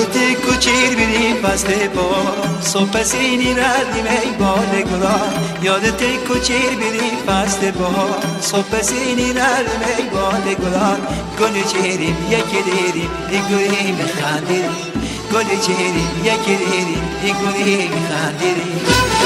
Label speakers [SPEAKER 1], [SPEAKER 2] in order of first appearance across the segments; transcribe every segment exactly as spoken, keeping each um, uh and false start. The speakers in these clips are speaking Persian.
[SPEAKER 1] یادت کوچیر بریم فصل بار صبح سینی ردیم ای باد گلان یادت کوچیر بریم فصل بار صبح سینی ردیم ای باد گلان گل چهریم یکی دیریم دیگریم خندیریم گل چهریم یکی دیریم دیگریم خندیریم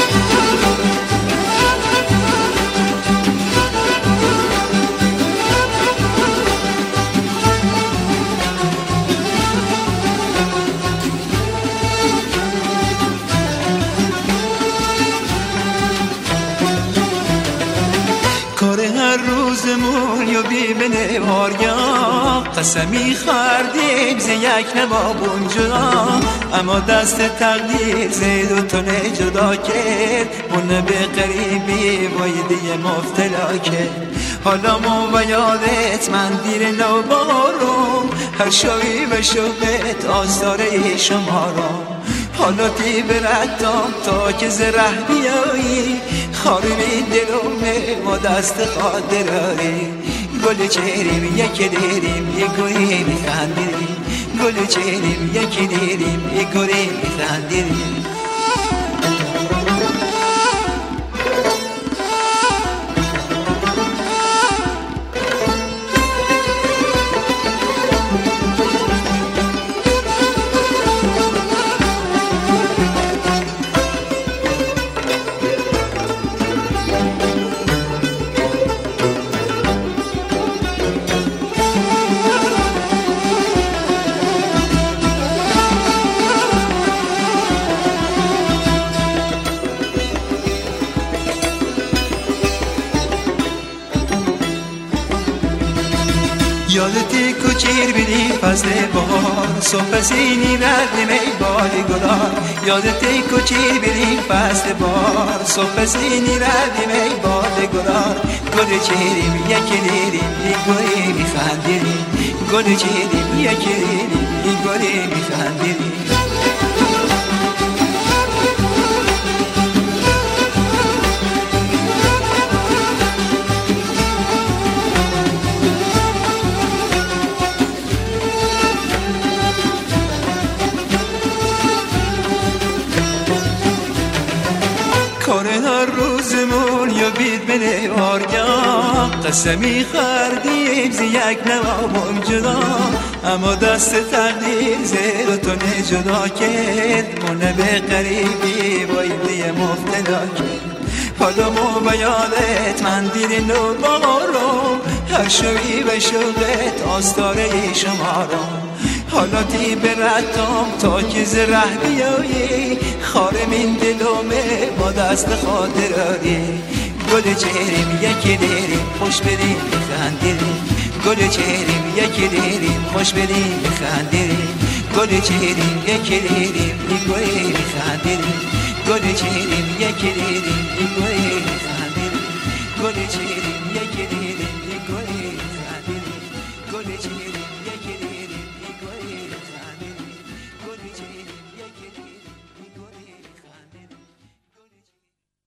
[SPEAKER 1] کار هر روزمون یا بی بنه واریا قسمی خردیم ز یک نبابون جدا اما دست تقدیر زید و تونه جدا کرد مونه به قریبی وایدی مفتلا کرد حالا ما و یادت من دیر نو بارم هر شوی و شوقت آستاره شما را حالا تی بردم تا که زره بیایی خارمی دلومه ما دست خاطراری گل چهریم یکی دیریم یک گوری میخندیریم گل چهریم یکی دیریم یک گوری میخندیریم یادت کوچیر بیدی فصل بار صبح سینی ردیم ای باد گلان یادت کوچیر بیدی فصل بار صبح سینی ردیم ای باد گلان گل چهریم یکی دیریم یک گلی میخندیریم گل چهریم یکی دیریم یک گلی میخندیریم کار هر روزمون یا بید بله وارگاه قسمی خردیم زی یک نوابم جدا اما دست تقدیر زیر و تونه جدا کرد مونه به قریبی بایدی مفتلا کرد حالا ما با یادت من دیر نو بارم هر شوی و شوقت آستاره شما را حالا تی بردم تا که زره بیایی خارم این دلومه با دست خاطراری گل چهریم یکی دیریم خوش بریم بخندیریم گل چهریم یکی دیریم خوش بریم بخندیریم گل چهریم یکی دیریم گل بخندیریم گل چهریم یکی دیریم گل بخندیریم گل چهریم یکی دیریم گل بخندیریم گل چهریم یکی دیریم گل بخندیریم گل چهریم یکی